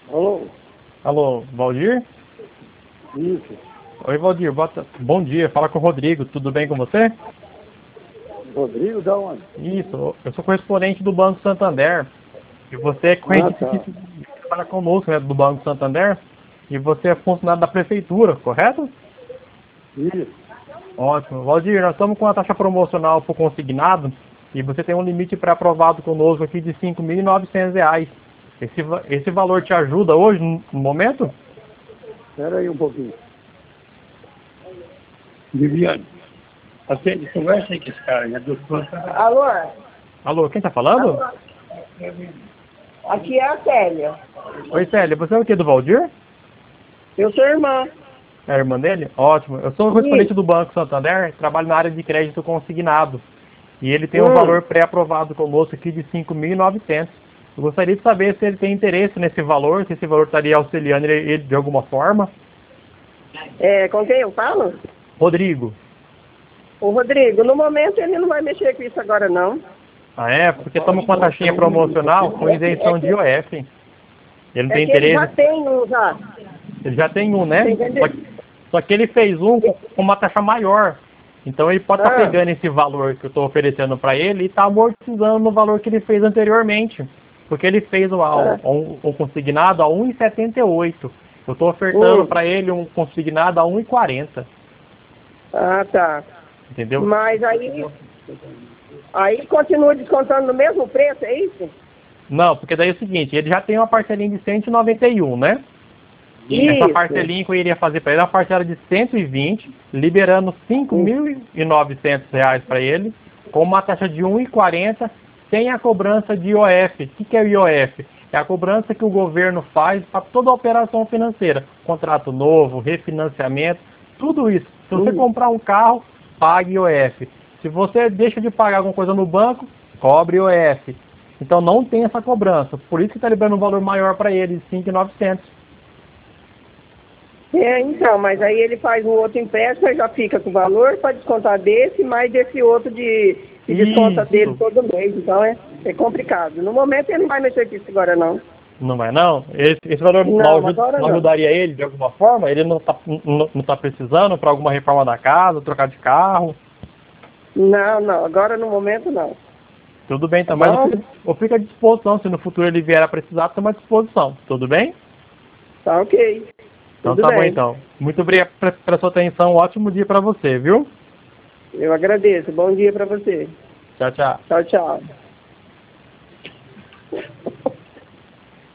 Alô? Alô, Valdir? Isso. Oi, Valdir, bom dia, fala com o Rodrigo, tudo bem com você? Rodrigo da onde? Isso, eu sou correspondente do Banco Santander, e você é Ah, corrente tá. que trabalha conosco, né, do Banco Santander, e você é funcionário da prefeitura, correto? Isso. Ótimo. Valdir, nós estamos com a taxa promocional por consignado, e você tem um limite pré-aprovado conosco aqui de R$ 5.900. Esse valor te ajuda hoje, no momento? Espera aí um pouquinho. Viviane, atende, conversa aí com esse cara, né? Alô? Alô, quem está falando? Alô? Aqui é a Célia. Oi, Célia, você é o que, do Valdir? Eu sou irmã. É a irmã dele? Ótimo. Eu sou o correspondente do Banco Santander, trabalho na área de crédito consignado. E ele tem um valor pré-aprovado conosco aqui de 5.900. Eu gostaria de saber se ele tem interesse nesse valor, se esse valor estaria auxiliando ele de alguma forma. Com quem eu falo? Rodrigo. O Rodrigo, no momento ele não vai mexer com isso agora não. Ah, é? Porque estamos com uma taxinha promocional com isenção de IOF. Ele não tem Que ele já interesse. tem um já. Ele já tem um, né? Você entendeu? Só que ele fez um com uma taxa maior. Então ele pode estar pegando esse valor que eu estou oferecendo para ele e está amortizando no valor que ele fez anteriormente. Porque ele fez o consignado a 1,78. Eu estou ofertando para ele um consignado a 1,40. Ah, tá. Entendeu? Mas aí continua descontando no mesmo preço, é isso? Não, porque daí é o seguinte, ele já tem uma parcelinha de 191, né? Isso. Essa parcelinha que eu iria fazer para ele é uma parcela de 120, liberando R$ 5.900 para ele, com uma taxa de 1,40, sem a cobrança de IOF. O que é o IOF? É a cobrança que o governo faz para toda a operação financeira. Contrato novo, refinanciamento, tudo isso. Se você comprar um carro, pague IOF. Se você deixa de pagar alguma coisa no banco, cobre IOF. Então não tem essa cobrança. Por isso que está liberando um valor maior para ele, de 5.900. Então, mas aí ele faz um outro empréstimo e já fica com o valor para descontar desse, mais desse outro de desconta dele todo mês. Então é complicado. No momento ele não vai mexer com isso agora não. Não vai não? Esse valor não ajudaria ele de alguma forma? Ele não tá precisando para alguma reforma da casa, trocar de carro? Não, agora no momento não. Tudo bem, então, mas eu fico à disposição, se no futuro ele vier a precisar, estamos à disposição, tudo bem? Tá ok. Então tá bom então. Muito obrigado pela sua atenção, um ótimo dia para você, viu? Eu agradeço, bom dia para você. Tchau, tchau. Tchau, tchau.